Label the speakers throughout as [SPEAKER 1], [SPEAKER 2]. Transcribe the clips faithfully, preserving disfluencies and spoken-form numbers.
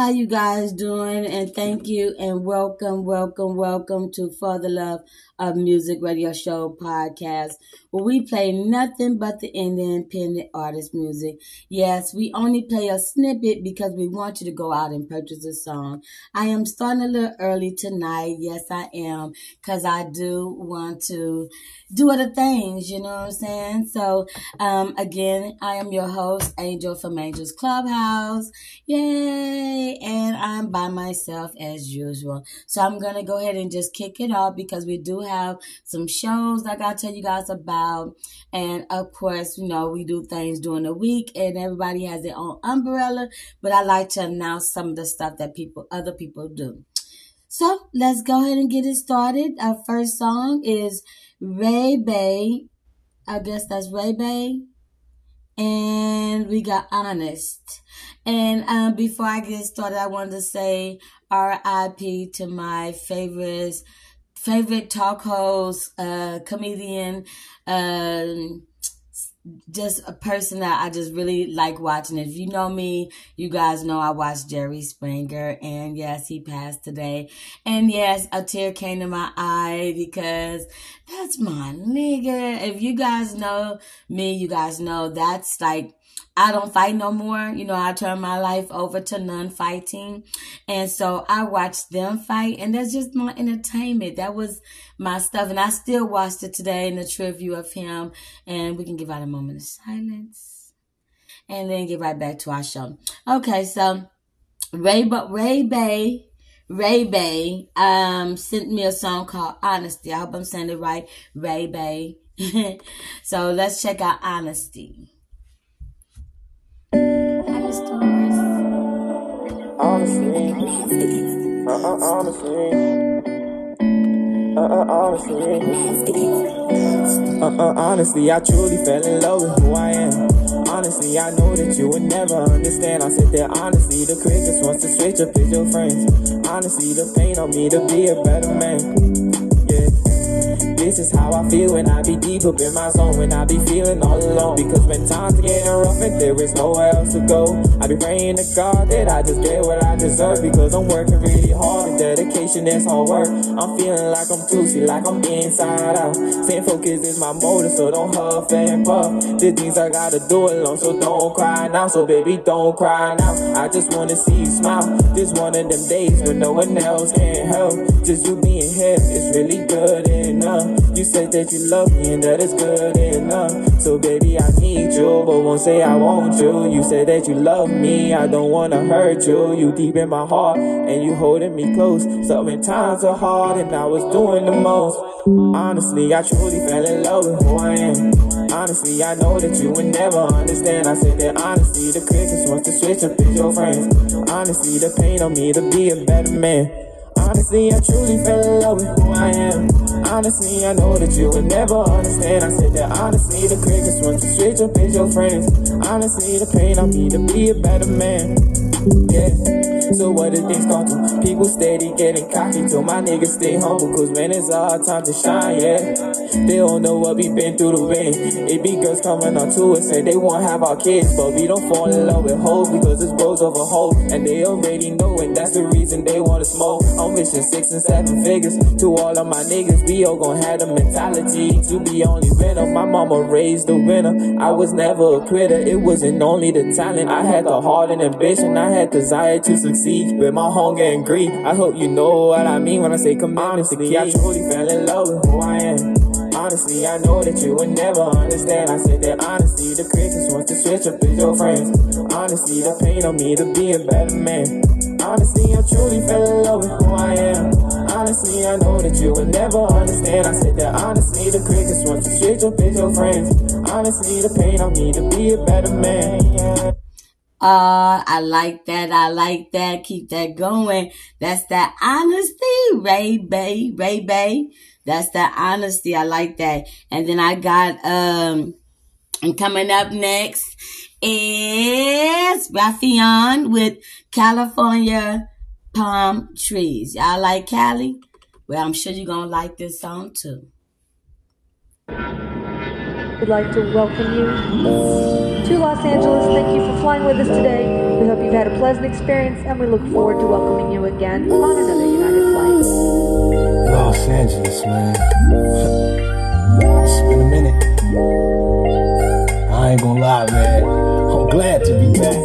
[SPEAKER 1] how you guys doing? And thank you and welcome, welcome, welcome to For the Love of Music Radio Show podcast, where we play nothing but the independent artist music. Yes, we only play a snippet because we want you to go out and purchase a song. I am starting a little early tonight. Yes, I am, because I do want to do other things, you know what I'm saying? So, um, again, I am your host, Angel from Angel's Clubhouse. Yay! And I'm by myself as usual. So I'm going to go ahead and just kick it off because we do have some shows I got to tell you guys about. And of course, you know, we do things during the week and everybody has their own umbrella. But I like to announce some of the stuff that people, other people do. So let's go ahead and get it started. Our first song is Ray Bay. I guess that's Ray Bay. And we got Honest. And um, before I get started, I wanted to say R I P to my favorite, favorite talk host, uh, comedian, um, just a person that I just really like watching. If you know me, you guys know I watch Jerry Springer, and yes, he passed today. And yes, a tear came to my eye because that's my nigga. If you guys know me, you guys know that's like, I don't fight no more. You know, I turned my life over to non-fighting. And so I watched them fight, and that's just my entertainment. That was my stuff. And I still watched it today in the tribute of him. And we can give out a moment of silence and then get right back to our show. Okay, so Ray, Ray Bay, Ray Bay um, sent me a song called Honesty. I hope I'm saying it right. Ray Bay. So let's check out Honesty.
[SPEAKER 2] Honestly, uh-uh, honestly, uh-uh, honestly, uh-uh, honestly, I truly fell in love with who I am. Honestly, I know that you would never understand. I sit there, honestly, the crickets wants to switch up as your friends. Honestly, the pain on me to be a better man. Yeah. This is how I feel when I be deep up in my zone, when I be feeling all alone. Because when times get rough and there is nowhere else to go, I be praying to God that I just get what I deserve. Because I'm working really hard and dedication is hard work. I'm feeling like I'm juicy, like I'm inside out. Staying focused is my motive, so don't huff and puff. The things I gotta do alone, so don't cry now. So baby, don't cry now. I just wanna see you smile. This one of them days when no one else can help. Just you being here is really good enough. You said that you love me and that is good enough. So baby, I need you, but won't say I want you. You said that you love me, I don't wanna hurt you. You deep in my heart and you holding me close. So when times are hard and I was doing the most. Honestly, I truly fell in love with who I am. Honestly, I know that you would never understand. I said that honestly, the crickets want to switch up as your friends. Honestly, the pain on me to be a better man. Honestly, I truly fell in love with who I am. Honestly, I know that you would never understand. I said that honestly, the crickets want to switch up as your friends. Honestly, the pain on me to be a better man. Yeah. So what did things come to? People steady getting cocky, till my niggas stay humble. Cause when it's our time to shine, yeah. They don't know what we been through the rain. It be girls coming on to us, say they won't have our kids. But we don't fall in love with hoes, because it's bros over hoes. And they already know, and that's the reason they wanna smoke. I'm wishing six and seven figures to all of my niggas. We all gon' have the mentality to be only winner. My mama raised a winner. I was never a quitter. It wasn't only the talent, I had the heart and ambition. I had desire to succeed with my hunger and greed. I hope you know what I mean when I say come honestly. I truly fell in love with who I am. Honestly, I know that you would never understand. I said that honestly, the crickets want to switch up as your friends. Honestly, the pain on me to be a better man. Honestly, I truly fell in love with who I am. Honestly, I know that you would never understand. I said that honestly, the crickets want to switch up as your friends. Honestly, the pain on me to be a better man. Yeah.
[SPEAKER 1] Uh, I like that. I like that. Keep that going. That's that honesty. Ray Bay, Ray Bay. That's that honesty. I like that. And then I got, um, and coming up next is Raffion with California Palm Trees. Y'all like Cali? Well, I'm sure you're going to like this song too.
[SPEAKER 3] we'd like to welcome you to Los Angeles. Thank you for flying with us today. We hope you've had a pleasant experience, and we look forward to welcoming you again on another United flight.
[SPEAKER 4] Los Angeles, man. It's been a minute. I ain't gonna lie, man. I'm glad to be back.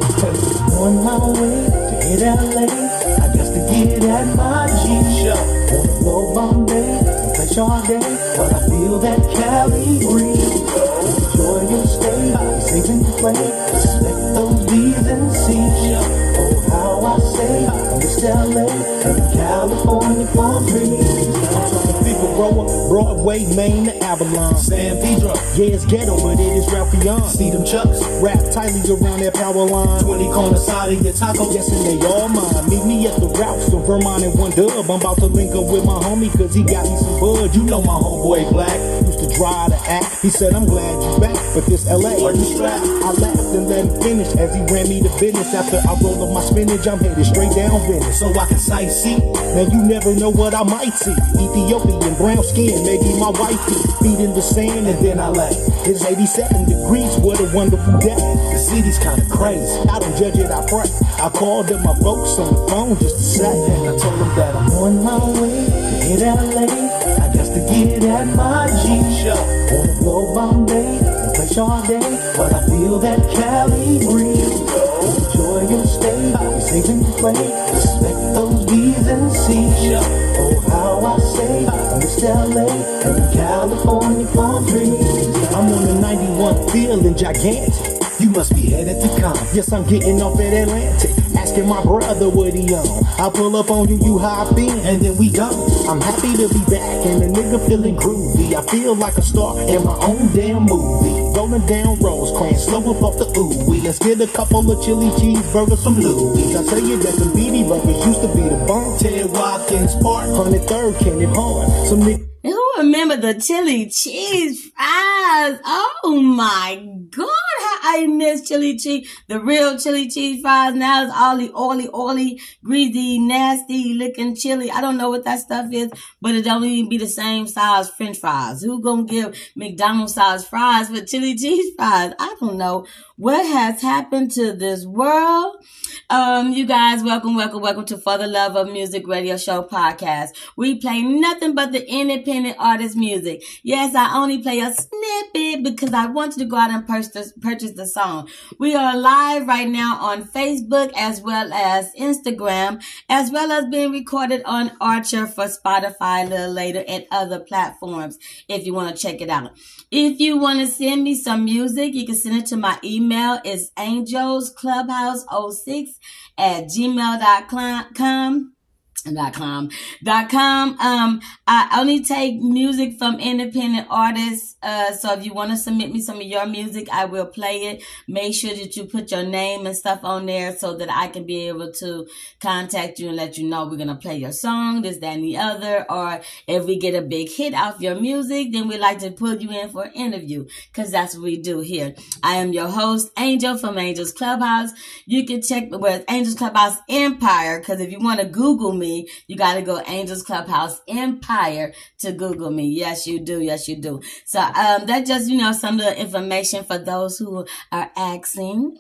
[SPEAKER 4] On my way to hit L A, I guess to get at my G-Show. Wanna go Bombay and play Sade, but I feel that Cali breeze. Enjoy your stay, be safe and play. Respect those B's and C's. Oh, how I say, I'm Mister L A and California for free. I'm talking people grower, Broadway, Maine to Avalon, San Pedro. Yeah, it's ghetto, but it is Ralph Beyond. See them chucks, rap tightly around that power line. twenty corner side of your taco, yes, and they all mine. Meet me at the Ralphs on Vermont and one dub. I'm about to link up with my homie, cause he got me some bud. You know my homeboy Black used to dry to act. He said, I'm glad you back, but this L A, are you strapped? I laughed and let him finish as he ran me to business. After I rolled up my spinach, I'm headed straight down Venice, so I can sightsee. Now you never know what I might see. Ethiopian brown skin, maybe my wifey. Feet in the sand and then I left. It's eighty-seven degrees, what a wonderful day. The city's kinda crazy, I don't judge it, I pray. I called up my folks on the phone just to say, and I told them that I'm on my way to hit L A. I guess to get at my G-Show. Wanna go Bombay and play Sade, but I feel that Cali breeze. Enjoy your stay, be safe and play. Respect those B's and C's. Oh, how I say, I'm Mister L A and California for trees. I'm on the ninety-one feeling gigantic. You must be headed to come. Yes, I'm getting off at Atlantic. Asking my brother what he on. I'll pull up on you, you hop in, and then we go. I'm happy to be back, and the nigga feeling groovy. I feel like a star in my own damn movie. Rolling down Rosecrans, slow up off the ooh-wee. Let's get a couple of chili cheeseburgers from Louis. I tell you that the Beanie Burgers used to be the bomb. Ted Watkins Park, one hundred third Kenneth Hard. Some niggas.
[SPEAKER 1] Who remember the chili cheese fries? Oh my God, how I miss chili cheese. The real chili cheese fries. Now it's all the oily, oily, greasy, nasty looking chili. I don't know what that stuff is, but it don't even be the same size French fries. Who gonna give McDonald's size fries with chili cheese fries? I don't know what has happened to this world. Um, you guys, welcome, welcome, welcome to For the Love of Music Radio Show podcast. We play nothing but the independent artist music. Yes, I only play a snippet because I want you to go out and purchase, purchase the song. We are live right now on Facebook as well as Instagram, as well as being recorded on Archer for Spotify a little later and other platforms if you want to check it out. If you want to send me some music, you can send it to my email. It's angels clubhouse oh six at gmail dot com. Dot com. Dot com. Um, I only take music from independent artists. Uh, so if you want to submit me some of your music, I will play it. Make sure that you put your name and stuff on there so that I can be able to contact you and let you know we're going to play your song, this, that, and the other. Or if we get a big hit off your music, then we like to put you in for an interview because that's what we do here. I am your host, Angel from Angels Clubhouse. You can check with Angels Clubhouse Empire because if you want to Google me, you got to go Angels Clubhouse Empire to Google me. Yes, you do. Yes, you do. So um, that's just, you know, some of the information for those who are asking.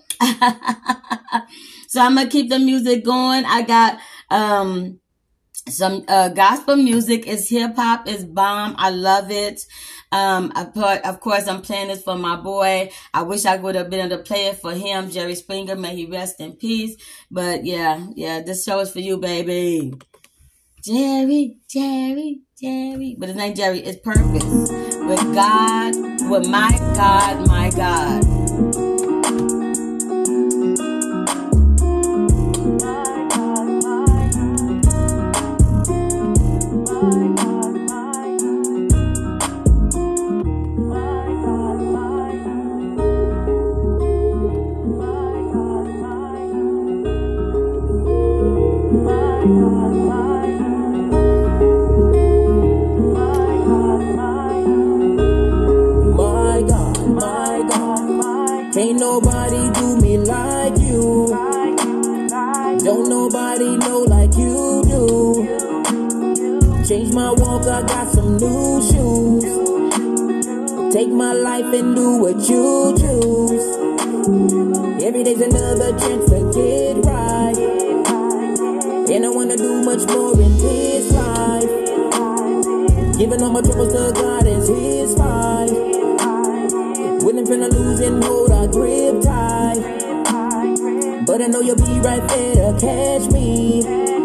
[SPEAKER 1] So I'm going to keep the music going. I got um, some uh, gospel music. It's hip hop. It's bomb. I love it. Um, I put, of course, I'm playing this for my boy. I wish I would have been able to play it for him, Jerry Springer. May he rest in peace. But yeah, yeah, this show is for you, baby. Jerry, Jerry, Jerry. But his name Jerry is Purpose. With God, with my God, my God.
[SPEAKER 2] Ain't nobody do me like you. Don't nobody know like you do. Change my walk, I got some new shoes. Take my life and do what you choose. Every day's another chance to get right. And I wanna do much more in this life. Giving all my troubles to God is His fight. When I'm finna lose and hold, I grip tight. But I know you'll be right there to catch me.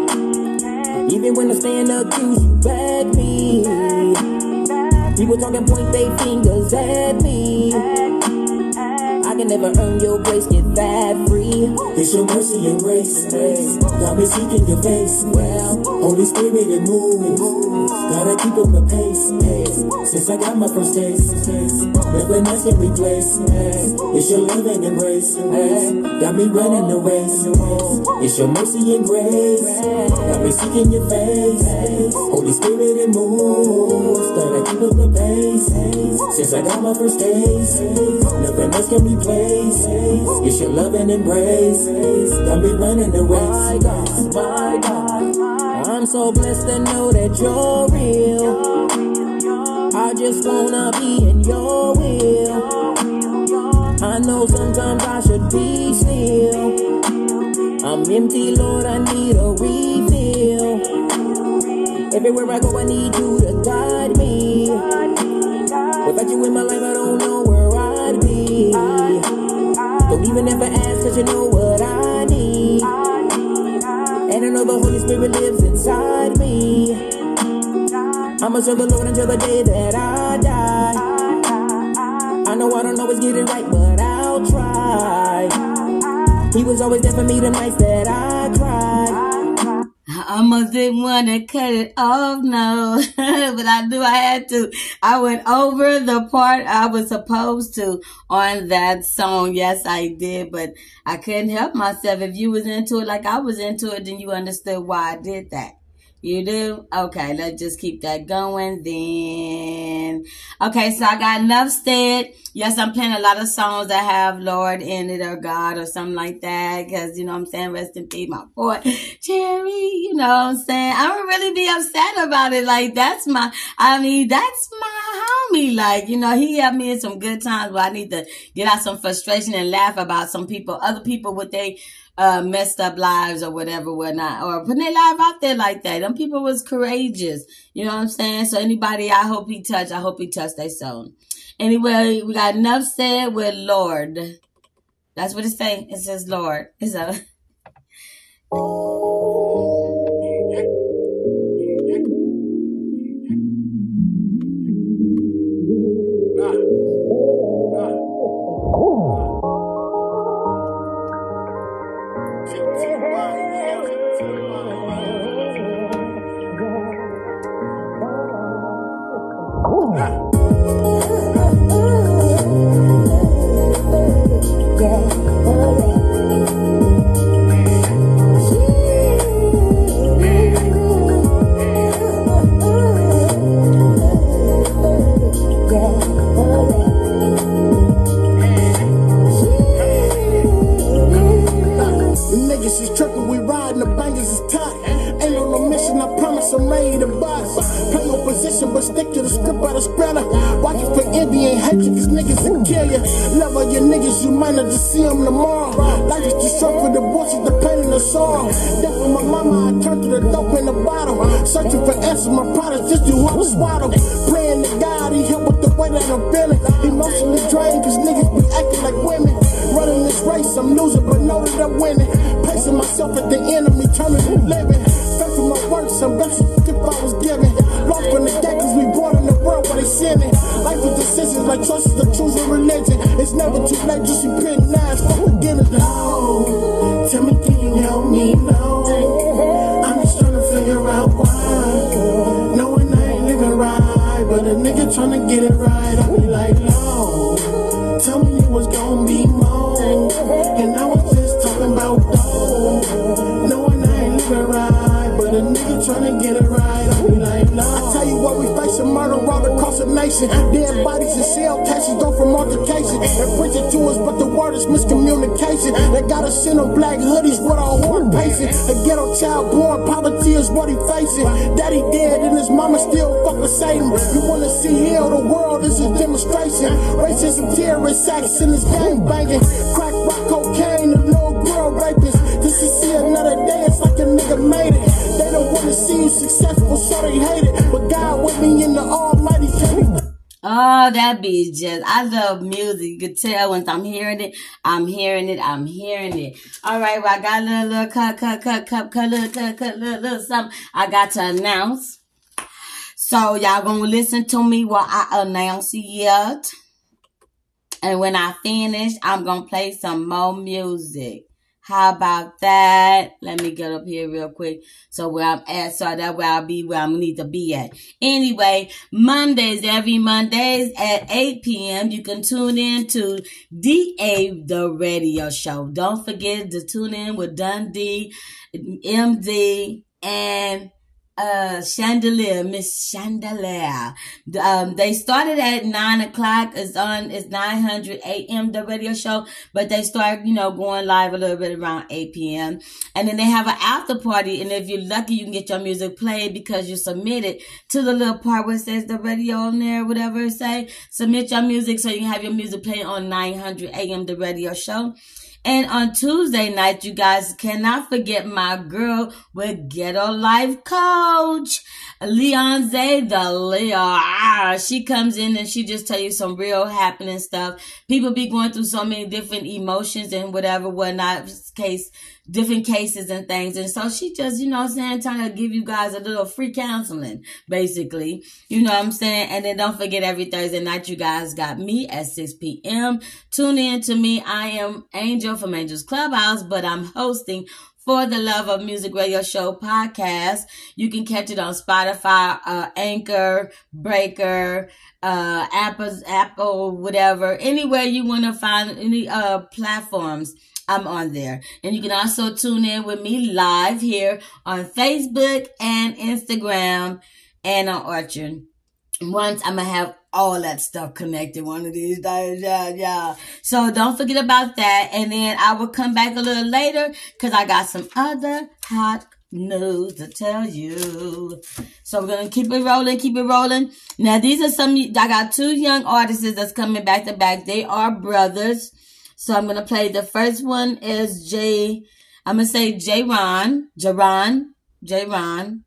[SPEAKER 2] Even when I stand accused, you back me. People talking point they fingers at me. I can never earn your grace, get that free.
[SPEAKER 4] It's your mercy and grace. Got me seeking your face. Well, Holy Spirit and move. Gotta keep up the pace. Since I got my first taste, nothing else can replace. It's your love and embrace. Got me running the race. It's your mercy and grace. Got me seeking your face. Holy Spirit and move. Gotta keep up the pace. Since I got my first taste, nothing else can replace. It's your love and embrace. Got me running the race.
[SPEAKER 2] My God, my God, I'm so blessed to know that you're real. I just wanna be in your will. I know sometimes I should be still. I'm empty, Lord, I need a refill. Everywhere I go, I need you to guide me. Without you in my life, I don't know where I'd be. Don't even ever ask, cause you know what I need. And I know the Holy Spirit lives inside me. I'ma serve the Lord until the day that I die. I know I don't always get it right, but I'll try. He was always there for me the nights that I cried.
[SPEAKER 1] I almost didn't want to cut it off, no, but I knew I had to. I went over the part I was supposed to on that song. Yes, I did, but I couldn't help myself. If you was into it like I was into it, then you understood why I did that. You do? Okay, let's just keep that going then. Okay, so I got enough said. Yes, I'm playing a lot of songs that have Lord in it or God or something like that. Because, you know what I'm saying, rest in peace, my boy, Cherry. You know what I'm saying? I don't really be upset about it. Like, that's my, I mean, that's my homie. Like, you know, he helped me in some good times where I need to get out some frustration and laugh about some people, other people with they Uh, messed up lives or whatever, whatnot, or putting their life out there like that. Them people was courageous. You know what I'm saying? So anybody I hope he touched, I hope he touched their soul. Anyway, we got enough said with Lord. That's what it's saying. It says Lord. It's a
[SPEAKER 5] you might not just see them tomorrow. Life is too short for the bullshit, the pain in the song. Death for my mama, I turned to the dope in the bottle. Searching for answers, my products just do want to swaddle. Praying to God, he help with the way that I'm feeling. Emotionally drained, cause niggas be acting like women. Running this race, I'm losing, but know that I'm winning. Placing myself at the end of me, turning to living. Faith for my works, I'm best if I was given. Lost from the gate, cause we born in the world where they sinning. Life with decisions like choices to choose a religion. It's never too late, just repent now, it's for beginners. No, tell me, can you help me? No, I'm just trying to figure out why. Knowing I ain't living right, but a nigga trying to get it right. I be like, no, tell me it was gonna be more. And I was just talking about dough. Knowing I ain't living right, but a nigga trying to get it right. I be like, no. I tell you what, we facing murder all across hallucination. Dead bodies in cell cases go from altercation. They preach it to us, but the word is miscommunication. They got us in them black hoodies with our horn pacing. A ghetto child born, poverty is what he facing. Daddy dead and his mama still fucking Satan. You wanna see hell, the world is a demonstration. Racism, terrorist acts in this gang banging. Crack, rock, cocaine, and little girl rapists. Just to see another day, it's like a nigga made it. They don't wanna see you successful, so they hate it. But God with me in the almighty can.
[SPEAKER 1] Oh, that be just, I love music. You can tell once I'm hearing it, I'm hearing it, I'm hearing it. All right, well, I got a little, little cut, cut, cut, cut, cut, little, cut, cut, little, little something I got to announce. So y'all gonna listen to me while I announce it. And when I finish, I'm gonna play some more music. How about that? Let me get up here real quick. So where I'm at, so that way I'll be where I need to be at. Anyway, Mondays, every Mondays at eight p.m. you can tune in to D A, the radio show. Don't forget to tune in with Dundee, M D, and Uh, Chandelier, Miss Chandelier. Um, they started at nine o'clock. It's on, it's nine hundred A M, the radio show, but they start, you know, going live a little bit around eight p.m. And then they have an after party. And if you're lucky, you can get your music played because you submit it to the little part where it says the radio on there, whatever it say. Submit your music so you can have your music played on nine hundred A M, the radio show. And on Tuesday night, you guys cannot forget my girl with Ghetto Life Coach, Leonze the Leo. Ah, she comes in and she just tell you some real happening stuff. People be going through so many different emotions and whatever, whatnot, case, different cases and things. And so she just, you know what I'm saying, trying to give you guys a little free counseling, basically. You know what I'm saying? And then don't forget every Thursday night, you guys got me at six p.m. Tune in to me. I am Angel from Angel's Clubhouse, but I'm hosting For the Love of Music Radio Show podcast. You can catch it on Spotify, uh, Anchor, Breaker, uh, Apple, Apple, whatever. Anywhere you want to find any uh platforms, I'm on there. And you can also tune in with me live here on Facebook and Instagram and on Orchard. Once I'm going to have all that stuff connected one of these days. Yeah, yeah. So don't forget about that. And then I will come back a little later because I got some other hot news to tell you. So we're going to keep it rolling, keep it rolling. Now, these are some, I got two young artists that's coming back to back. They are brothers. So I'm going to play, the first one is J, I'm going to say J-Ron, J-Ron, J-Ron,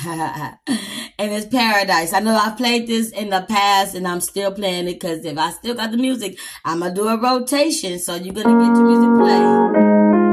[SPEAKER 1] and it's Paradise. I know I played this in the past and I'm still playing it because if I still got the music, I'm going to do a rotation. So you're going to get your music played.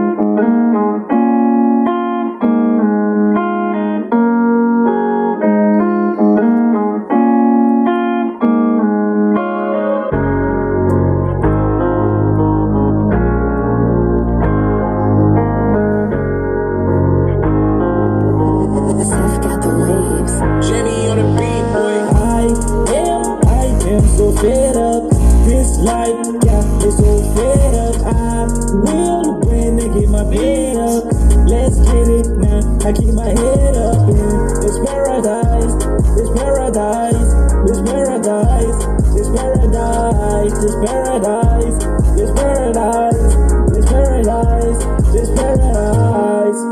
[SPEAKER 2] I keep my head up in this paradise, this paradise, this paradise, this paradise, this paradise, this paradise, this paradise, this paradise.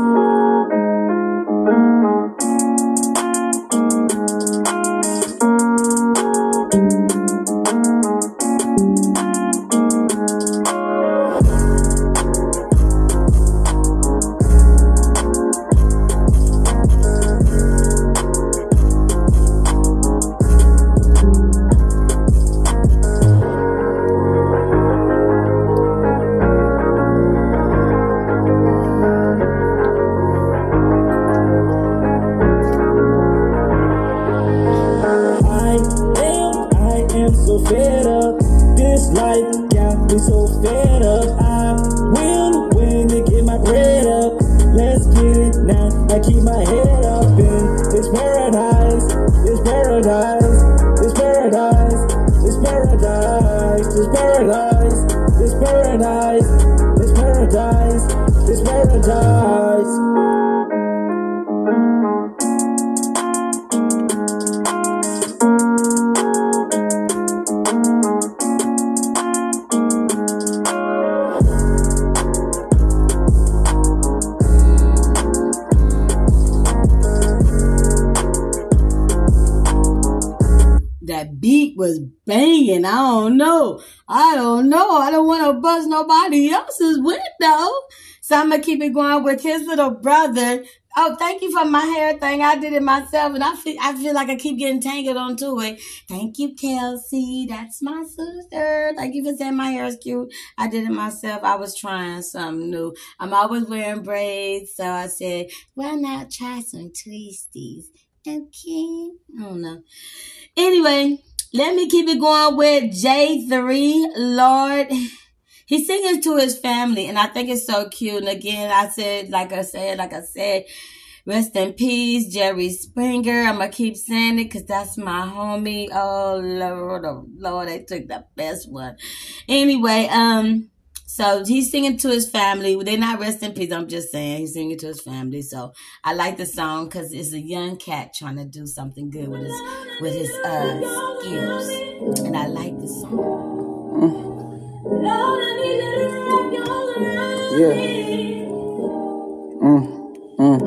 [SPEAKER 1] was banging. I don't know. I don't know. I don't want to bust nobody else's window. So I'm going to keep it going with his little brother. Oh, thank you for my hair thing. I did it myself, and I feel I feel like I keep getting tangled onto it. Thank you, Kelsey. That's my sister. Thank you for saying my hair is cute. I did it myself. I was trying something new. I'm always wearing braids, so I said, why not try some twisties? Okay. I don't know. Anyway, let me keep it going with J three, Lord. He's singing to his family, and I think it's so cute. And again, I said, like I said, like I said, rest in peace, Jerry Springer. I'm going to keep saying it because that's my homie. Oh, Lord, oh, Lord, they took the best one. Anyway, um, so he's singing to his family. They're not rest in peace. I'm just saying he's singing to his family. So I like the song because it's a young cat trying to do something good with his, with his uh, skills. And I like the song.
[SPEAKER 2] Mm. Yeah. Mm, mm.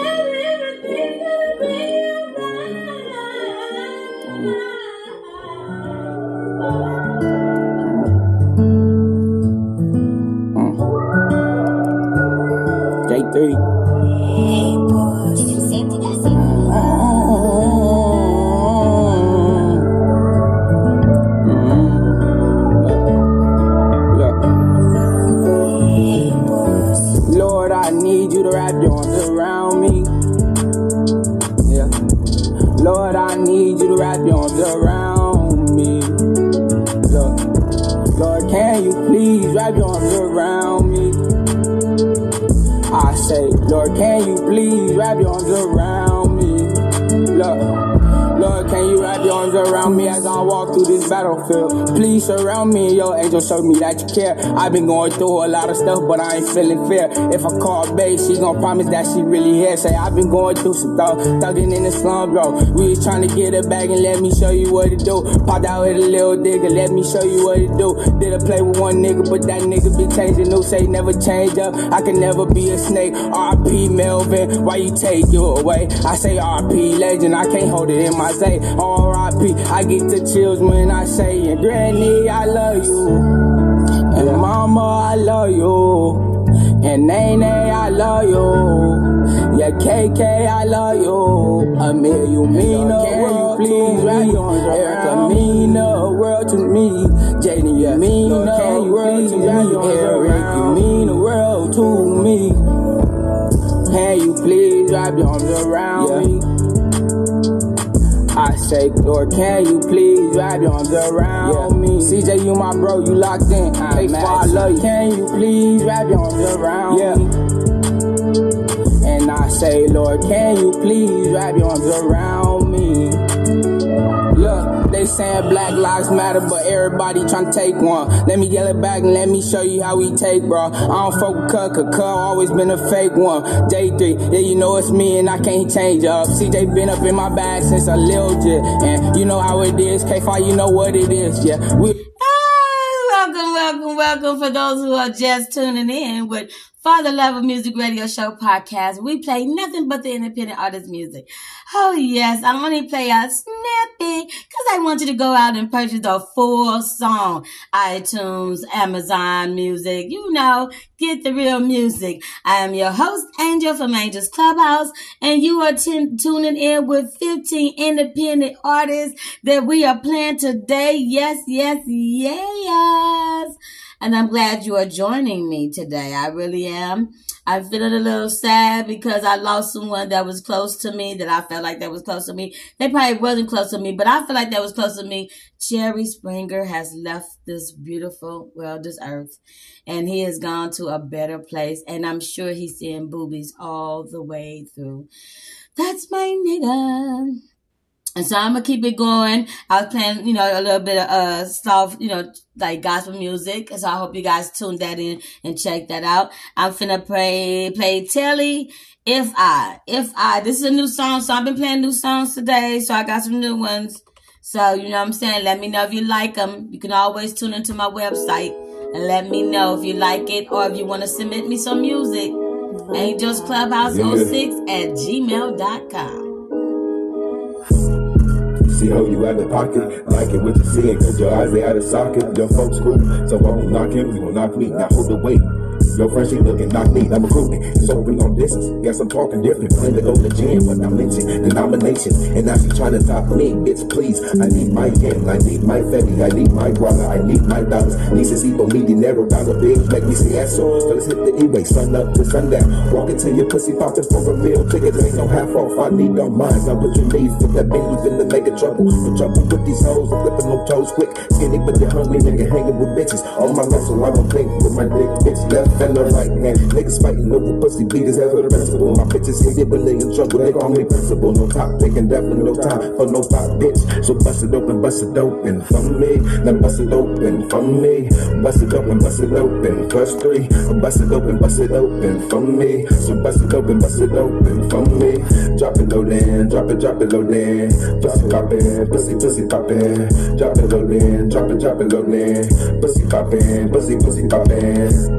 [SPEAKER 2] J three.
[SPEAKER 6] Hey, boy, did you see anything I see?
[SPEAKER 2] Lord, I need you to wrap your arms around me. Yeah. Lord, I need you to wrap your arms around me. Look. Lord, can you please wrap your arms around me? I say, Lord, can you please wrap your arms around me? Look. Lord, can you wrap your arms around me as I walk through this battlefield? Please surround me and your angel show me that you care. I've been going through a lot of stuff, but I ain't feeling fair. If I call babe, she gon' promise that she really here. Say, I've been going through some thug, thugging in the slum, bro. We was trying to get a bag and let me show you what to do. Popped out with a little digger, let me show you what to do. Did a play with one nigga, but that nigga be changing. New say never change up, I can never be a snake. R I P Melvin, why you take you away? I say R I P legend, I can't hold it in my say. R I P, I get the chills when I say, and Granny, I love you. And Mama, I love you. And Nene, I love you. Yeah, K K, I love you. Amir, you mean the world to me. Erica, mean the world to me. Jaden, you mean the world to me. Eric, you mean the world to me. Can you please wrap your arms around me? I say, Lord, can you please wrap your arms around yeah. me? C J, you my bro, you locked in. K four, I love you. Can you please wrap your arms around yeah. me? And I say, Lord, can you please wrap your arms around me? Look, they saying Black Lives Matter, but everybody tryna take one. Let me yell it back and let me show you how we take, bro. I don't fuck with Cuz, cause Cuz always been a fake one. J three, yeah, you know it's me and I can't change up. C J been up in my bag since a little jit, and you know how it is. K five, you know what it is, yeah. We
[SPEAKER 1] Welcome, welcome, welcome for those who are just tuning in with Father Love of Music Radio Show podcast. We play nothing but the independent artist music. Oh yes, I only play a snippet because I want you to go out and purchase the full song. iTunes, Amazon Music, you know, get the real music. I am your host, Angel from Angel's Clubhouse, and you are t- tuning in with fifteen independent artists that we are playing today. Yes, yes, yes. And I'm glad you are joining me today. I really am. I'm feeling a little sad because I lost someone that was close to me, that I felt like that was close to me. They probably wasn't close to me, but I feel like that was close to me. Jerry Springer has left this beautiful, well, this earth, and he has gone to a better place. And I'm sure he's seeing boobies all the way through. That's my nigga. And so I'm going to keep it going. I was playing, you know, a little bit of uh soft, you know, like gospel music. So I hope you guys tune that in and check that out. I'm finna play, play Telly, If I, If I. This is a new song, so I've been playing new songs today. So I got some new ones. So, you know what I'm saying? Let me know if you like them. You can always tune into my website and let me know if you like it or if you want to submit me some music. Angels Clubhouse oh six at gmail dot com.
[SPEAKER 7] See how you out the pocket, like it what you seeing, cause your eyes they out of socket. Your folks cool, so I won't knock him, you won't knock me. Now hold the weight. Your friend, she looking knock me, I'm recruiting. It's open on distance. Guess I'm talking different. Plan to go to gym when I mention denominations. And now she trying to top me. Bitch, please. I need my yen. I need my fetty. I need my guava. I need my dollars. Necesito mi dinero. Dollar bills make me see eso. So let's hit the E-way. Sun up to sundown. Walk into your pussy popping for a meal. Tickets ain't no half off. I need no minds. Now what you need for that bitch who's in the mega trouble. The trouble with these hoes. I'm flipping no toes quick. Skinny but they're hungry. Nigga hanging with bitches. On my left so I don't think with my dick bitch left. And the right hand, niggas fighting over pussy beaters as for the principal. My bitches hate it when they in trouble, they call me principal. No top taking definitely no time for no pop bitch. So bust it open, bust it open for me. Now bust it open for me. Bust it open, bust it open. Plus three. Bust it open, bust it open for me. So bust it open, bust it open for me. Drop it low down, drop it, drop it low down. Pussy poppin', pussy, pussy poppin'. Drop it low down, drop it, drop it low down. Pussy poppin', pussy, pussy poppin'.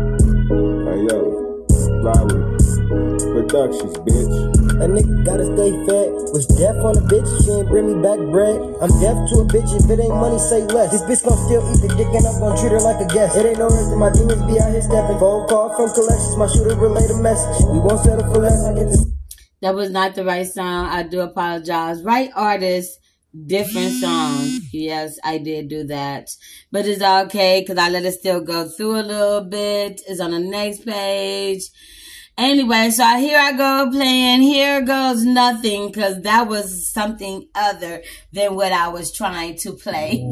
[SPEAKER 2] Yo, Flowers Productions, bitch.
[SPEAKER 8] A nigga gotta stay fed. Was deaf on a bitch, she ain't bring me back bread. I'm deaf to a bitch, if it ain't money, say less. This bitch gon' still eat the dick and I'm gon' treat her like a guest. It ain't no rest in my demons, be out here stepping. Phone call from collections, my shooter relay the message. We won't settle for less, I get this.
[SPEAKER 1] That was not the right song. I do apologize. Right artist, different song. Yes, I did do that. But it's okay because I let it still go through a little bit. It's on the next page. Anyway, so here I go playing Here Goes Nothing because that was something other than what I was trying to play.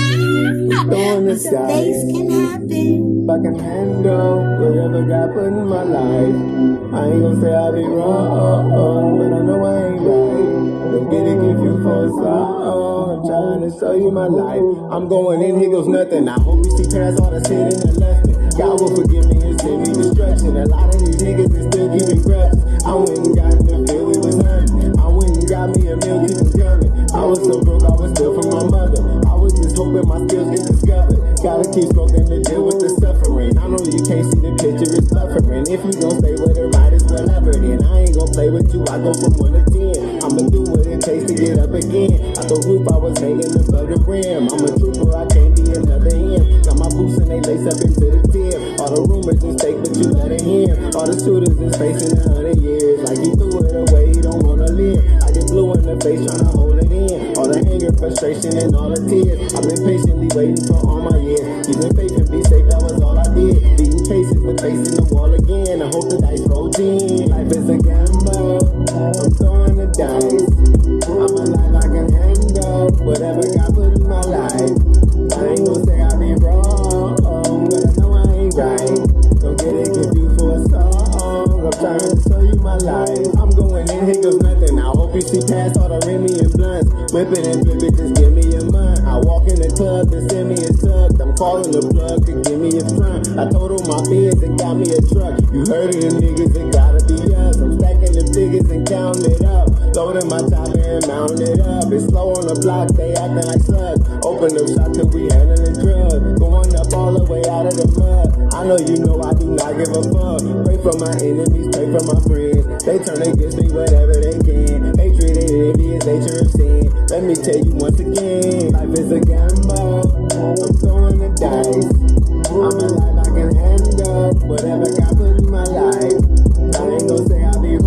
[SPEAKER 1] Mistakes can happen.
[SPEAKER 2] I can handle whatever God put in my life. I ain't gonna say I'll be wrong, but I know I ain't right. Don't get it confused for a song. I'm trying to show you my life. I'm going in, here goes nothing. I hope you see past all the sin and the lesson. God will forgive me and send me destruction. A lot of these niggas is still keeping grudges. I went and got in the field, we was hunting. I went and got me a meal, keep it coming. I was so broke, I was still from my mother. I was just hoping my skills get discovered. Gotta keep smoking to deal with the suffering. I know you can't see the picture, it's suffering. If you gon' stay with it, might as well ever then. I ain't gon' play with you, I go from one to ten. I'ma do what it takes to get up again. At the roof, I was hanging above the rim. I'm a trooper, I can't be another him. Got my boots and they lace up into the tip. All the rumors is fake, but you let it in. All the shooters is facing a hundred years. Like he threw it away, he don't wanna live. I get blue in the face trying to hold it in. All the anger, frustration, and all the tears. I've been patiently waiting for all my years. Keeping faith and be safe, that was all I did. Beating cases, but facing the wall again. I hope the dice roll in. Life is a gamble, I'm throwing the dice. I'm alive, I can handle whatever God put in my life. I ain't gon' say I be wrong, but I know I ain't right. Don't get it confused for a song. I'm trying to show you my life. I'm going in, here goes nothing. I hope you see past all the Remy and blunts. Whip it and flip it, just give me a month. I walk in the club and send me a tuck. I'm calling the plug to give me a front. I told them my feds and got me a truck. You heard of the niggas, it gotta be us. I'm stacking the figures and counting it up. Loading my chopper and mounting it up. It's slow on the block, they acting like slugs. Open up shop till we handling drugs. Going up all the way out of the mud. I know you know I do not give a fuck. Pray for my enemies, pray for my friends. They turn against me whatever they can. Hatred and envy is nature of sin. Let me tell you once again, life is a gamble. I'm throwing the dice. I'm alive, I can handle whatever God put in my life. I ain't gon' say I'll be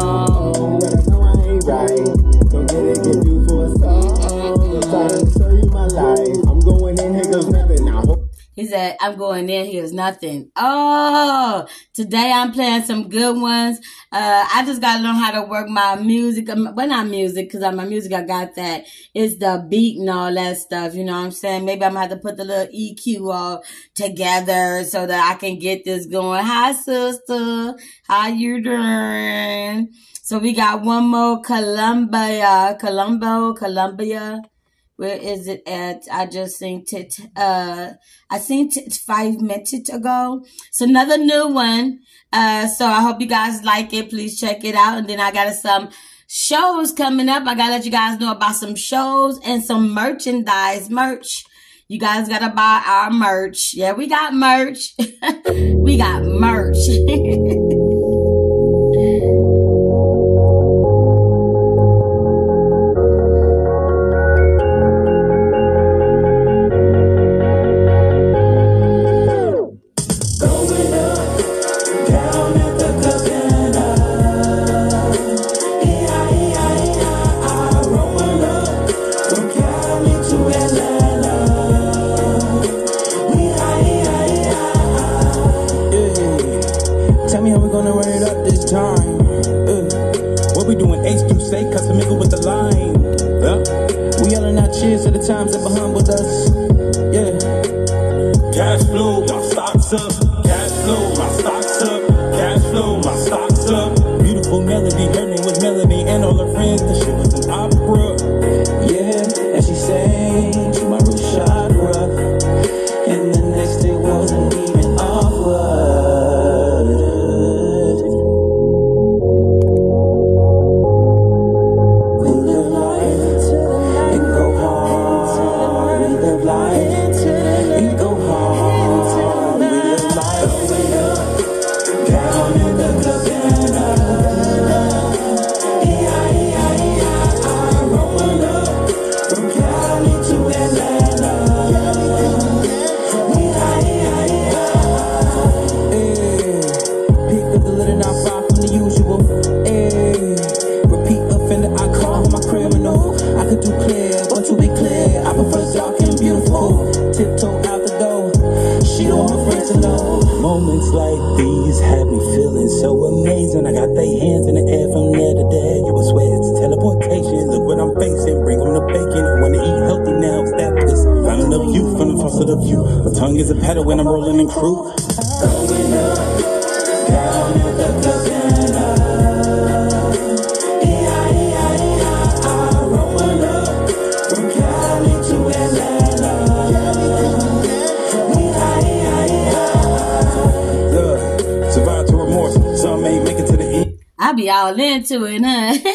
[SPEAKER 2] wrong, but I know I ain't right. Don't get it confused for a song. I'm trying to show you my life. I'm going in, here goes nothing. I hope.
[SPEAKER 1] He said, I'm going in, here's nothing. Oh, today I'm playing some good ones. Uh, I just got to learn how to work my music. Well, not music, because my music, I got that. It's the beat and all that stuff, you know what I'm saying? Maybe I'm going to have to put the little E Q all together so that I can get this going. Hi, sister. How you doing? So we got one more, Columbia. Colombo, Columbia. Where is it at? I just synced it. Uh, I synced it five minutes ago. It's another new one. Uh, so I hope you guys like it. Please check it out. And then I got some shows coming up. I gotta let you guys know about some shows and some merchandise merch. You guys gotta buy our merch. Yeah, we got merch. We got merch.
[SPEAKER 9] Moments like these have me feeling so amazing. I got they hands in the air from there to there. You would swear it's teleportation. Look what I'm facing. Bring them the bacon. I wanna eat healthy now. It's that bliss. Found enough you from the toss of the view. My tongue is a pedal when I'm rolling in crew. Going up, down at the Cabana. E I E I E I, rolling up from Cali to Atlanta. E I E I E I. Look, survive to remorse. Some ain't make it to the end.
[SPEAKER 1] I be all into it, huh?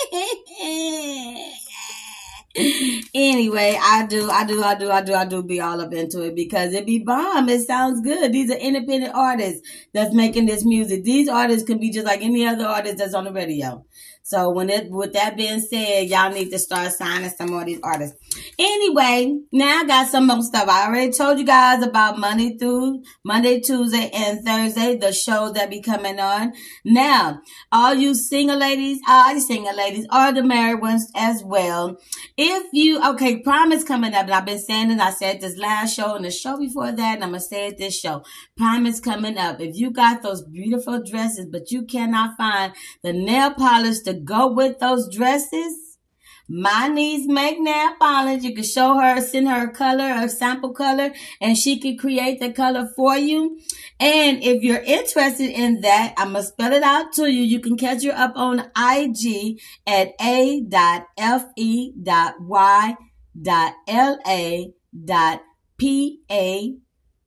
[SPEAKER 1] Anyway, I do, I do, I do, I do, I do be all up into it because it be bomb. It sounds good. These are independent artists that's making this music. These artists can be just like any other artist that's on the radio. So when it, with that being said, y'all need to start signing some more of these artists. Anyway, now I got some more stuff. I already told you guys about Monday through Monday, Tuesday, and Thursday, the shows that be coming on. Now, all you single ladies, all you single ladies, or the married ones as well. If you, okay, prom is coming up, and I've been saying it. I said this last show and the show before that, and I'm going to say it this show. Prom is coming up. If you got those beautiful dresses, but you cannot find the nail polish to go with those dresses, my niece make nail polish. You can show her, send her a color, a sample color, and she can create the color for you. And if you're interested in that, I'm going to spell it out to you. You can catch her up on I G at a dot f e dot y dot l a dot p a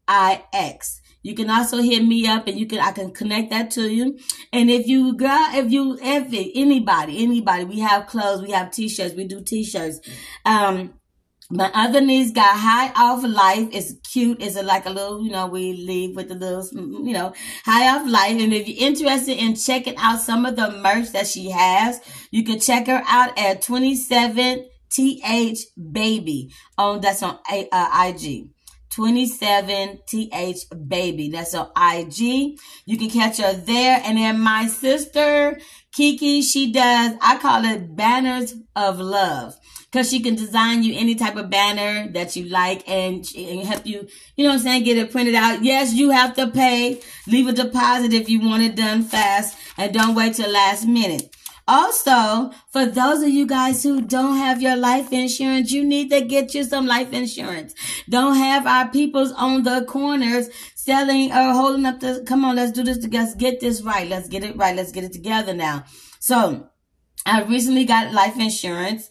[SPEAKER 1] i x. You can also hit me up and you can, I can connect that to you. And if you, girl, if you, if it, anybody, anybody, we have clothes, we have t-shirts, we do t-shirts. Um, my other niece got High Off Life. It's cute. It's a, like a little, you know, we leave with the little, you know, High Off Life. And if you're interested in checking out some of the merch that she has, you can check her out at twenty-seven T H Baby on, that's on uh, I G. twenty-seven T H Baby. That's on I G. You can catch her there. And then my sister, Kiki, she does, I call it Banners of Love. Because she can design you any type of banner that you like and, and help you, you know what I'm saying, get it printed out. Yes, you have to pay. Leave a deposit if you want it done fast. And don't wait till last minute. Also, for those of you guys who don't have your life insurance, you need to get you some life insurance. Don't have our peoples on the corners selling or holding up the, come on, let's do this together. Let's get this right. Let's get it right. Let's get it together now. So, I recently got life insurance.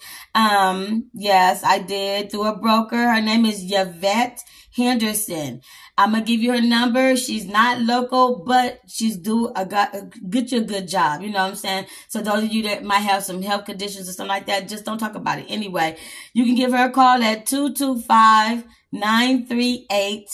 [SPEAKER 1] Um, yes, I did through a broker. Her name is Yvette Henderson. I'm going to give you her number. She's not local, but she's do a, a get you a good job. You know what I'm saying? So those of you that might have some health conditions or something like that, just don't talk about it. Anyway, you can give her a call at two two five, nine three eight,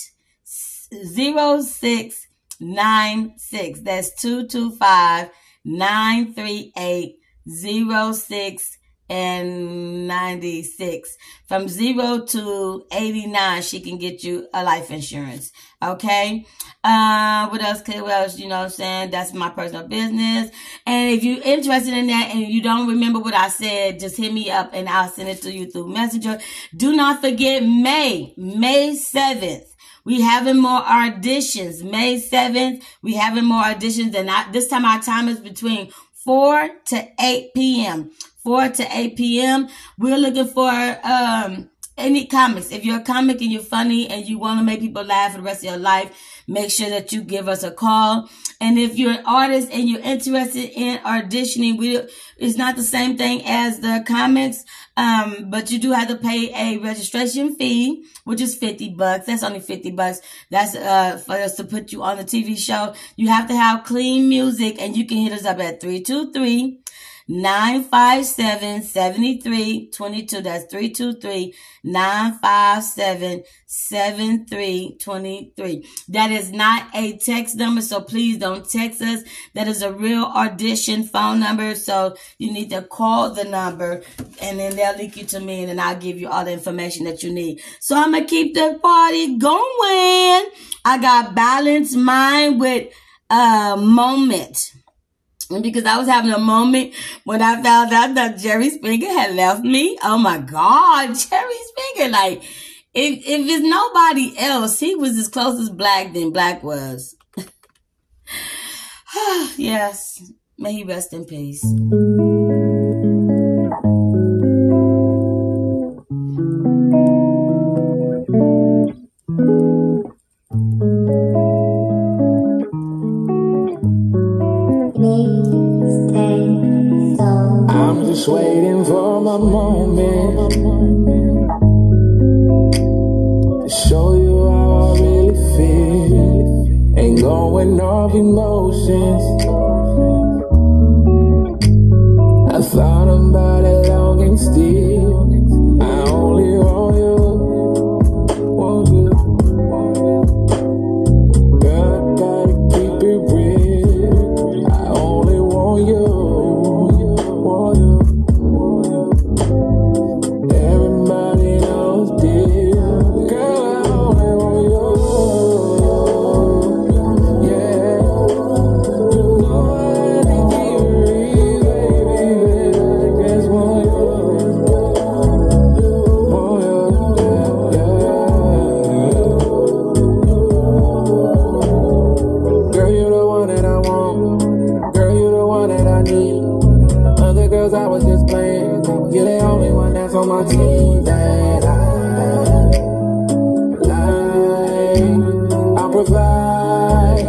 [SPEAKER 1] zero six nine six. That's two two five, nine three eight, zero six and ninety-six. From zero to eighty-nine, she can get you a life insurance. Okay. Uh, what else? What else? You know what I'm saying? That's my personal business. And if you're interested in that and you don't remember what I said, just hit me up and I'll send it to you through Messenger. Do not forget May, May seventh. We having more auditions. May seventh, we having more auditions. And I, this time our time is between four to eight p.m. four to eight p.m. We're looking for um any comics. If you're a comic and you're funny and you want to make people laugh for the rest of your life, make sure that you give us a call. And if you're an artist and you're interested in auditioning, we it's not the same thing as the comics, um, but you do have to pay a registration fee, which is fifty bucks. That's only fifty bucks. That's uh for us to put you on the T V show. You have to have clean music, and you can hit us up at three two three, nine five seven, seven three two two. That's three two three, nine five seven, seven three two three. That is not a text number, so please don't text us. That is a real audition phone number, so you need to call the number, and then they'll link you to me, and then I'll give you all the information that you need. So I'm going to keep the party going. I got Balanced Mind with a Moment. Because I was having a moment when I found out that Jerry Springer had left me. Oh my God, Jerry Springer. Like, if, if it's nobody else, he was as close as Black than Black was. Yes, may he rest in peace.
[SPEAKER 2] I'm just waiting for my moment to show you how I really feel. Ain't going off emotions. I thought about it long and still. I only want you, want you. Girl, I gotta keep it real. I only want you, want you. Everybody knows this. Girl, I only want you. Yeah, you know I gotta keep it real, baby. I just want you, want you, yeah. Girl, you the one that I want. Girl, you the one that I need. Other girls I was just playing. You're the only one that's on my team that I like. I'll provide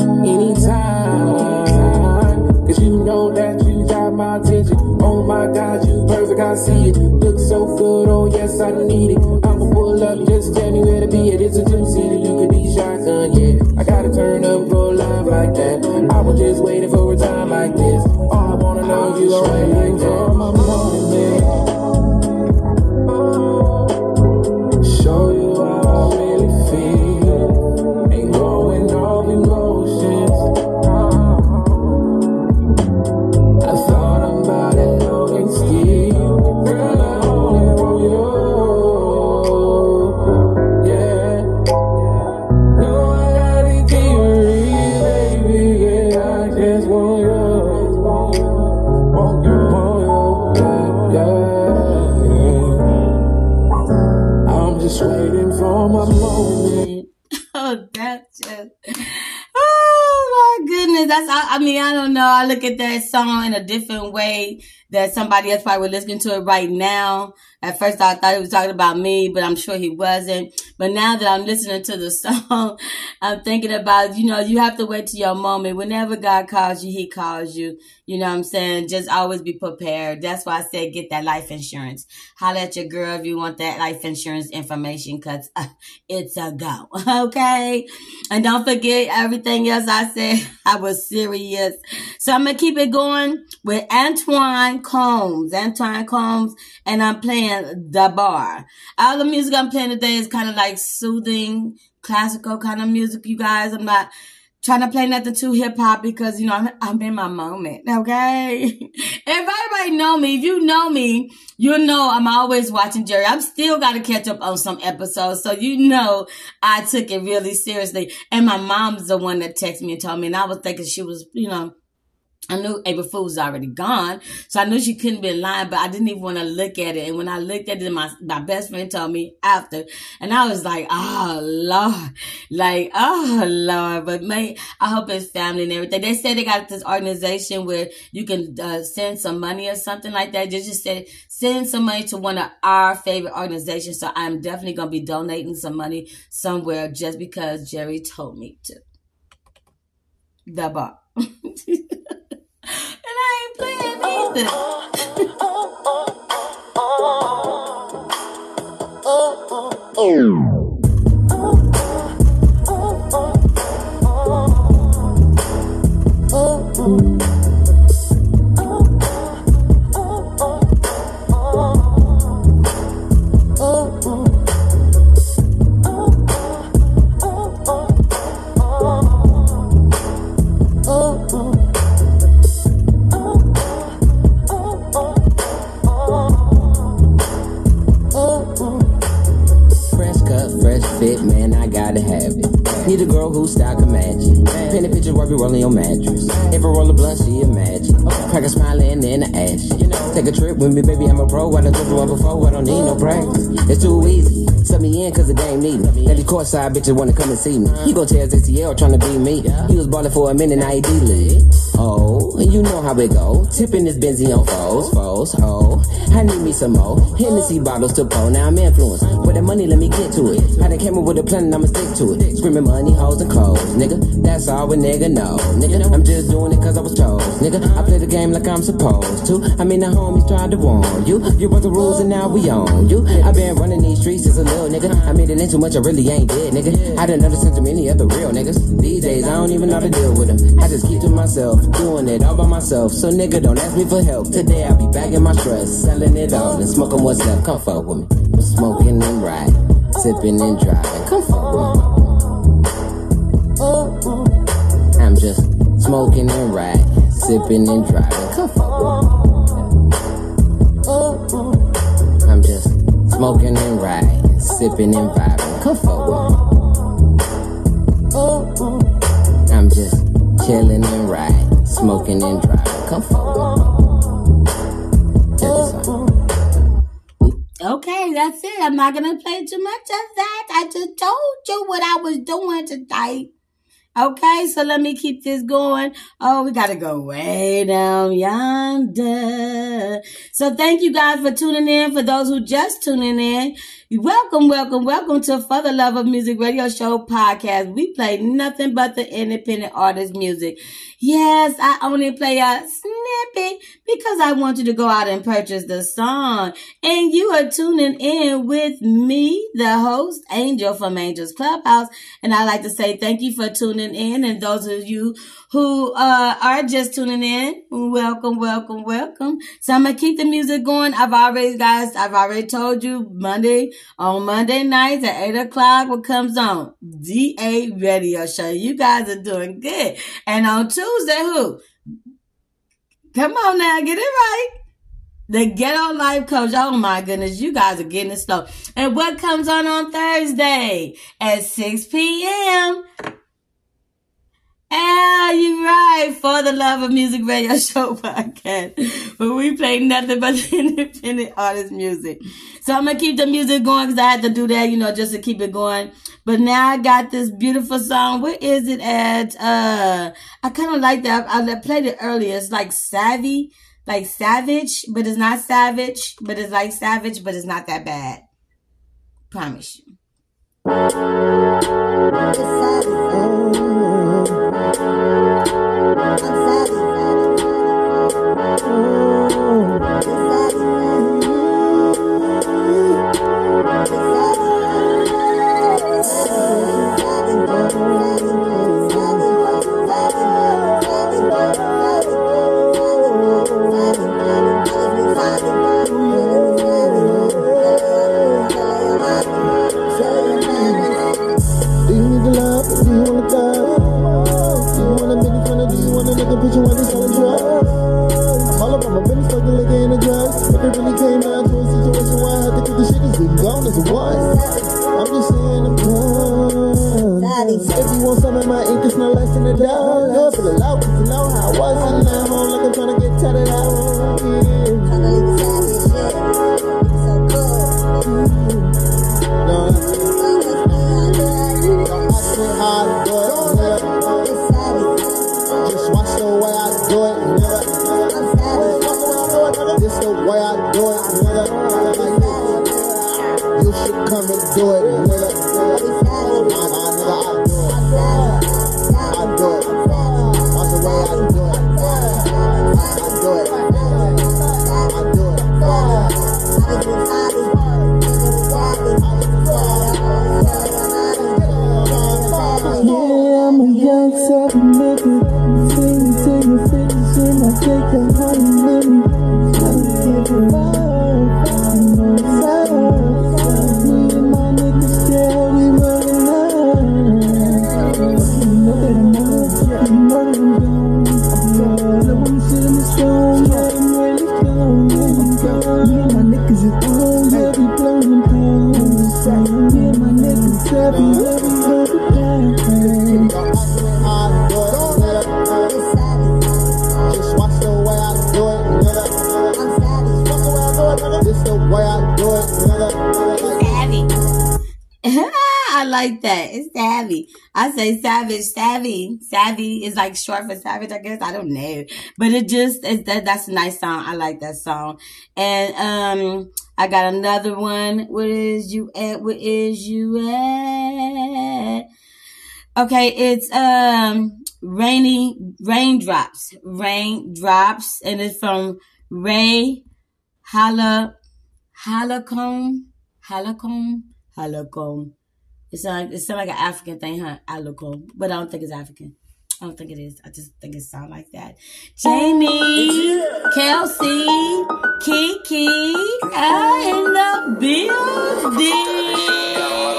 [SPEAKER 2] anytime. Cause you know that you got my attention. Oh my God, you perfect, I see it. Look so good, oh yes, I need it. I'ma pull up, just tell me where to be at. It's a two-seater, you could be shotgun, yeah. I gotta turn up for love like that. I was just waiting for a time like this. All I wanna know is you alright like that. My moment, show you how I really feel. Ain't going off emotions. I thought about it long and still. Girl, I only want you. Yeah. No, I gotta keep it real, baby. Yeah, I just want you. Want you, want you. Yeah, yeah. I'm just waiting for my moment.
[SPEAKER 1] Oh, that's just, oh my goodness. That's, I, I mean, I don't know. I look at that song in a different way that somebody else probably would listen to it right now. At first I thought he was talking about me, but I'm sure he wasn't. But now that I'm listening to the song, I'm thinking about, you know, you have to wait till your moment. Whenever God calls you, he calls you. You know what I'm saying? Just always be prepared. That's why I said get that life insurance. Holler at your girl if you want that life insurance information, because uh, it's a go. Okay? And don't forget everything else I said. I was serious. So I'm going to keep it going with Antoine Combs. Antoine Combs. And I'm playing The Bar. All the music I'm playing today is kind of like soothing, classical kind of music, you guys. I'm not trying to play nothing too hip-hop because, you know, I'm, I'm in my moment, okay? If everybody know me, if you know me, you know I'm always watching Jerry. I'm still got to catch up on some episodes, so you know I took it really seriously. And my mom's the one that texted me and told me, and I was thinking she was, you know, I knew April Fool was already gone, so I knew she couldn't be lying, but I didn't even want to look at it. And when I looked at it, my, my best friend told me after, and I was like, oh, Lord, like, oh, Lord. But may, I hope it's family and everything. They said they got this organization where you can uh, send some money or something like that. They just said, send some money to one of our favorite organizations. So I'm definitely going to be donating some money somewhere just because Jerry told me to. The Bar. And I ain't playing either.
[SPEAKER 10] gotta have it. Need a girl whose style can match it. Paint a picture while we rolling your mattress. If I roll a blunt, she imagine. Crack a smile and then the ash. Take a trip with me, baby, I'm a pro. I done took one before, I don't need no practice. It's too easy. Sub me in cause the game need me. Now these courtside bitches wanna come and see me. He gon' tell Z T L tryna be me. He was ballin' for a minute, now he D-League. Oh, and you know how it go. Tipping this Benzie on foes, foes, oh. I need me some more. Hennessy bottles to pour, now I'm influenced. With that money, let me get to it. I done came up with a plan and I'ma stick to it. Screaming money, hoes, and clothes, nigga. That's all a nigga know, nigga. I'm just doing it cause I was chose, nigga. I play the game like I'm supposed to. I mean, the homies tried to warn you. You broke the rules and now we on you. I been running these streets as a little nigga. I made it in too much, I really ain't dead, nigga. I done understand too many other real niggas. These days, I don't even know how to deal with them. I just keep to myself, doing it all by myself. So nigga, don't ask me for help. Today, I'll be bagging my stress, selling it all and smoking what's left. Come fuck with me. I'm smoking and riding, sipping and driving. Come fuck with me. I'm just smoking and riding, sipping and driving. Come fuck with me. I'm just smoking and riding, sipping and vibing. Come fuck with me. I'm just chilling and riding, smoking and driving. Come fuck with me.
[SPEAKER 1] Okay, that's it. I'm not going to play too much of that. I just told you what I was doing tonight. Okay, so let me keep this going. Oh, we got to go way down yonder. So thank you guys for tuning in. For those who just tuning in, welcome, welcome, welcome to For the Love of Music Radio Show podcast. We play nothing but the independent artist music. Yes, I only play a snippet because I want you to go out and purchase the song. And you are tuning in with me, the host, Angel from Angel's Clubhouse. And I'd like to say thank you for tuning in. And those of you who uh, are just tuning in, welcome, welcome, welcome. So I'm going to keep the music going. I've already, guys, I've already told you Monday, on Monday nights at eight o'clock, what comes on? D A Radio Show. You guys are doing good. And on Tuesday, who? Come on now, get it right. The Ghetto Life Coach. Oh my goodness, you guys are getting it slow. And what comes on on Thursday at six p.m.? Ah, you're right. For the Love of Music Radio Show podcast, where we play nothing but independent artist music. So I'm gonna keep the music going because I had to do that, you know, just to keep it going. But now I got this beautiful song. Where is it at? Uh, I kind of like that. I, I played it earlier. It's like Savvy, like Savage, but it's not Savage, but it's like Savage, but it's not that bad. Promise you. It's Savage.
[SPEAKER 11] Happy,
[SPEAKER 1] like that. It's savvy. I say savage, savvy. Savvy is like short for savage, I guess. I don't know. But it just, it's, that, that's a nice song. I like that song. And um, I got another one. Where is you at? Where is you at? Okay, it's um rainy raindrops. Raindrops. And it's from Ray Hala Halacombe. Halacombe. Halacombe. It sounds it sound like an African thing, huh? Halacombe. But I don't think it's African. I don't think it is. I just think it sounds like that. Jamie, Kelsey, Kiki, are in the building.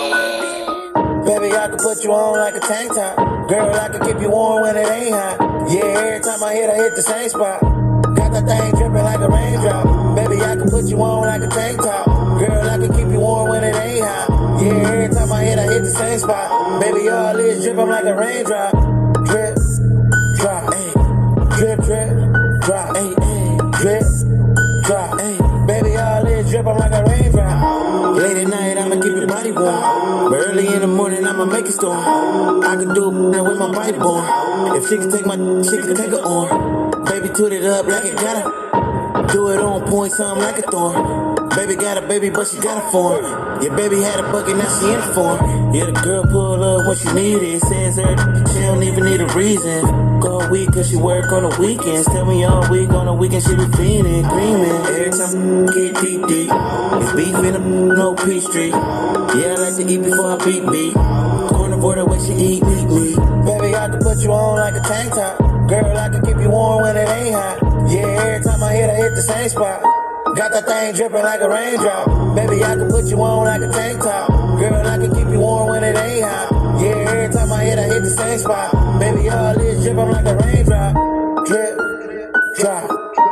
[SPEAKER 11] Baby, I can put you on like a tank top. Girl, I can keep you warm when it ain't hot. Yeah, every time I hit, I hit the same spot. Got that thing dripping like a raindrop. Baby, I can put you on like a tank top. Girl, I can keep you warm when it ain't hot. Yeah, every time I hit, I hit the same spot. Baby, all this dripping like a raindrop. Drip, drop, ayy. Drip, drip, drop, ayy, ayy. Drip, drop, ayy. Baby, all this dripping like a raindrop. Late at night, I'ma keep your body warm. But early in the morning, I'ma make it storm. I can do it with my body born. If she can take my, she can take her on. Baby, toot it up like it gotta. Do it on point, something like a thorn. Baby got a baby, but she got a form. Your baby had a bucket, now she in a form. Yeah, the girl pull up when she need it. Says her, she don't even need a reason. Go a week, cause she work on the weekends. Tell me all week, on the weekend she be fiending, creaming. Every time I get deep, deep. It's beef in the no P Street. Yeah, I like to eat before I beat beat. Corner border when she eat, eat me. Baby, I can put you on like a tank top. Girl, I can keep you warm when it ain't hot. Yeah, every time I hit, I hit the same spot. Got that thing dripping like a raindrop. Baby, I can put you on like a tank top. Girl, I can keep you warm when it ain't hot. Yeah, every time I hit, I hit the same spot. Baby, all this dripping like a raindrop. Drip, drop.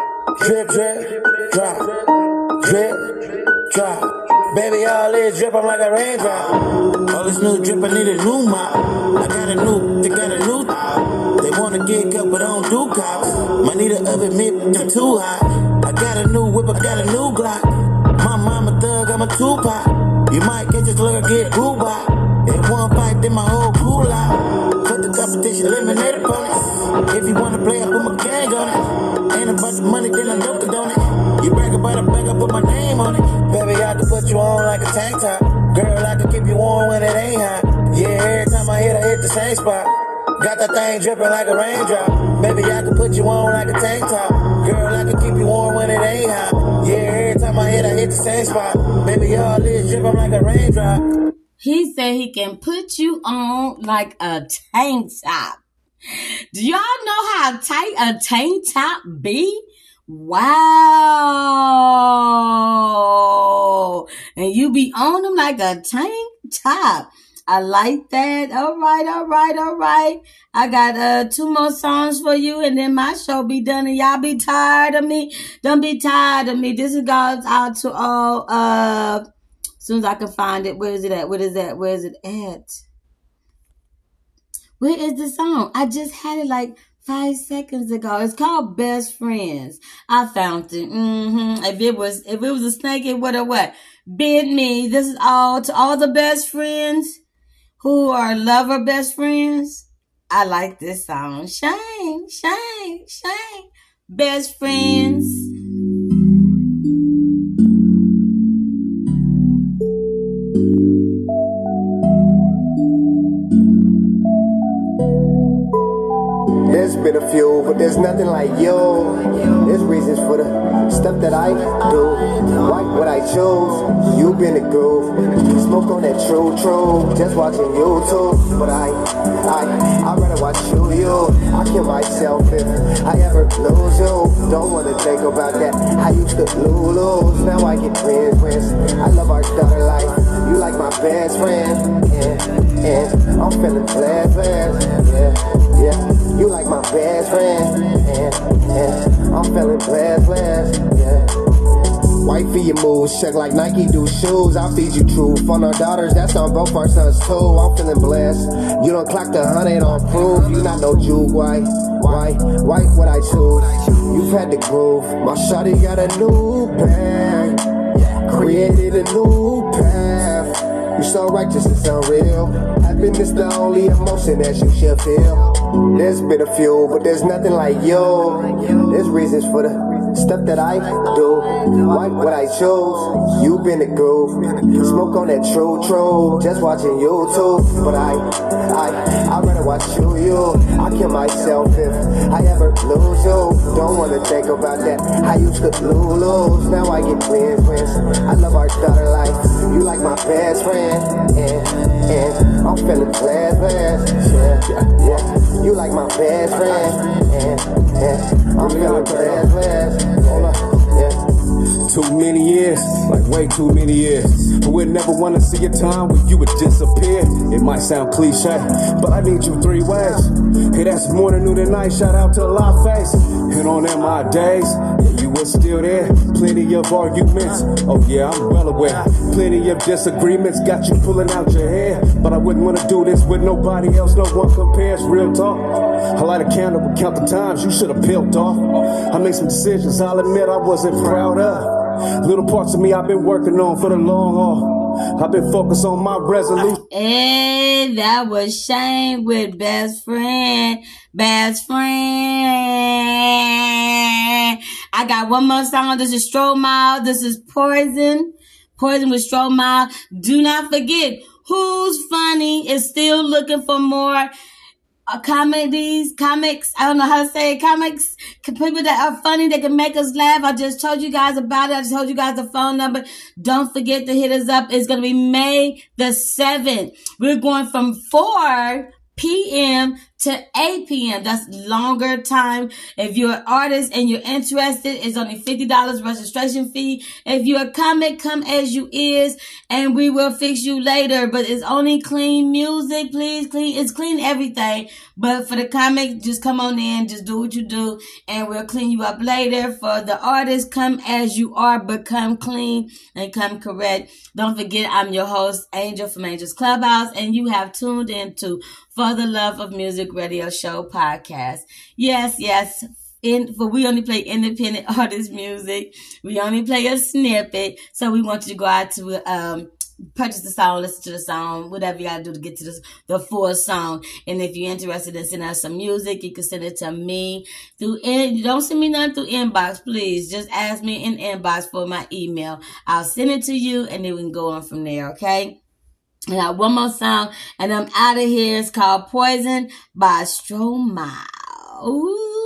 [SPEAKER 11] Drip, drip, drop. Drip, drop. Baby, all this dripping like a raindrop. All this new drip, I need a new mop. I got a new, they got a new top. They wanna get cut, but I don't do cops. Might need an oven mitt, they're too hot. I got a new whip, I got a new Glock. My mama thug, I'm a Tupac. You might catch this look, I get boo by. If one fight, then my whole crew out. Cut the competition, eliminate opponents. If you wanna play, I put my gang on it. Ain't about the money, then I dope it on it. You brag about a bag, I put my name on it. Baby, I can put you on like a tank top. Girl, I can keep you warm when it ain't hot. Yeah, every time I hit, I hit the same spot. Got that thing dripping like a raindrop. Baby, I can put you on like a tank top. Girl, I can keep you warm when it ain't hot. Yeah, every time I hit, I hit the same spot. Baby, all this dripping like a raindrop.
[SPEAKER 1] He said he can put you on like a tank top. Do y'all know how tight a tank top be? Wow. And you be on them like a tank top. I like that. All right, all right, all right. I got uh two more songs for you, and then my show be done, and y'all be tired of me. Don't be tired of me. This is goes out to all. Uh, as soon as I can find it, where is it at? Where is that? Where is it at? Where is the song? I just had it like five seconds ago. It's called Best Friends. I found it. Mm-hmm. If it was, if it was a snake, it would have what? Bit me. This is all to all the best friends who are lover best friends. I like this song. Shine, shine, shine. Best friends.
[SPEAKER 12] There's been a few, but there's nothing like you. There's reasons for the stuff that I do. Like what I choose, you been the groove. Smoke on that true, true. Just watching YouTube, but I, I, I'd rather watch you, you. I kill myself if I ever lose you. Don't wanna think about that. I used to lose, now I get friends, friends. I love our daughter life. You like my best friend, yeah, yeah. I'm feeling blessed, blessed, yeah, yeah. You like my best friend, yeah, yeah. I'm feeling blessed, blessed, yeah. Wifey, your moves check like Nike do shoes. I'll feed you truth on our daughters, that's on both our sons too. I'm feeling blessed. You don't clock the hundred on proof. You not no Jew, why, why, why would I choose? You've had the groove. My shawty got a new bag, created a new path. You're so righteous, it's unreal. Happiness the only emotion that you should feel. There's been a few, but there's nothing like you. There's reasons for the stuff that I do. Why what I chose? You been the groove. Smoke on that true, true. Just watching YouTube. But I, I, I'd rather watch you, you. I kill myself if I ever lose you. Don't wanna think about that. How you could lose. Now I get wins, wins. I love our daughter life. You like my best friend. And, and I'm feeling glad, glad. Yeah, yeah. You like my best friend. And, and I'm feeling glad, glad. Hold up, yeah.
[SPEAKER 7] Too many years, like way too many years. But we'd never wanna see a time when you would disappear. It might sound cliche, but I need you three ways. Hey, that's morning, noon, and night. Shout out to LaFace. And on them my days, yeah, you were still there. Plenty of arguments, oh yeah, I'm well aware. Plenty of disagreements, got you pulling out your hair. But I wouldn't wanna do this with nobody else, no one compares. Real talk, I light a candle and count the times you should have peeled off. I made some decisions I'll admit I wasn't proud of. Little parts of me I've been working on for the long haul. I've been focused on my resolution.
[SPEAKER 1] Hey, that was Shane with Best Friend. Best Friend. I got one more song. This is Stromae. This is Poison. Poison with Stromae. Do not forget, Who's Funny is still looking for more Uh, comedies, comics, I don't know how to say it, comics, people that are funny, that can make us laugh. I just told you guys about it. I just told you guys the phone number. Don't forget to hit us up. It's going to be May the seventh. We're going from four p.m. to eight p.m. That's longer time. If you're an artist and you're interested, it's only fifty dollars registration fee. If you're a comic, come as you is, and we will fix you later. But it's only clean music, please. Clean. It's clean everything. But for the comic, just come on in, just do what you do, and we'll clean you up later. For the artist, come as you are, but come clean and come correct. Don't forget, I'm your host, Angel from Angel's Clubhouse, and you have tuned into For the Love of Music Radio Show podcast. Yes, yes. In, for we only play independent artist music. We only play a snippet. So we want you to go out to um purchase the song, listen to the song, whatever you gotta do to get to the, the full song. And if you're interested in sending us some music, you can send it to me through in. Don't send me nothing through inbox, please. Just ask me in inbox for my email. I'll send it to you, and then we can go on from there. Okay. I got one more song, and I'm out of here. It's called Poison by Stromae. Ooh.